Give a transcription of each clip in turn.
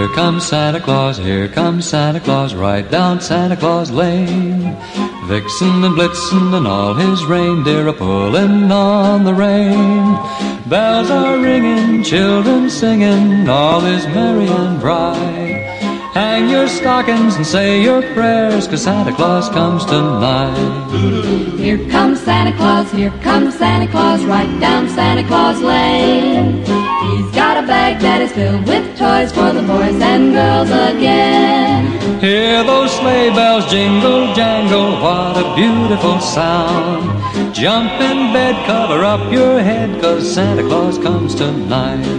Here comes Santa Claus, here comes Santa Claus, right down Santa Claus Lane. Vixen and Blitzen and all his reindeer are pulling on the rein. Bells are ringing, children singing, all is merry and bright. Hang your stockings and say your prayers, 'cause Santa Claus comes tonight. Here comes Santa Claus, here comes Santa Claus, right down Santa Claus Lane. He's got a bag that is filled with toys for the boys and girls again. Hear those sleigh bells jingle, jangle, what a beautiful sound. Jump in bed, cover up your head, 'cause Santa Claus comes tonight.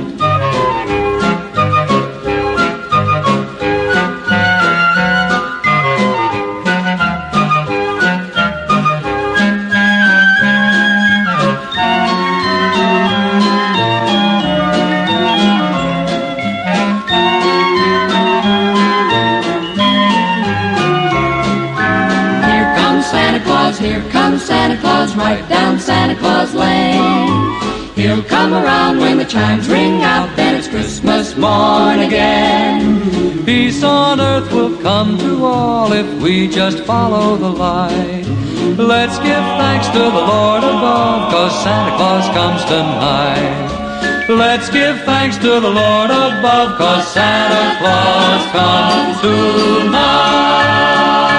Here comes Santa Claus, right down Santa Claus Lane. He'll come around when the chimes ring out, then it's Christmas morn again. Peace on earth will come to all if we just follow the light. Let's give thanks to the Lord above, 'cause Santa Claus comes tonight. Let's give thanks to the Lord above, 'cause Santa Claus comes tonight.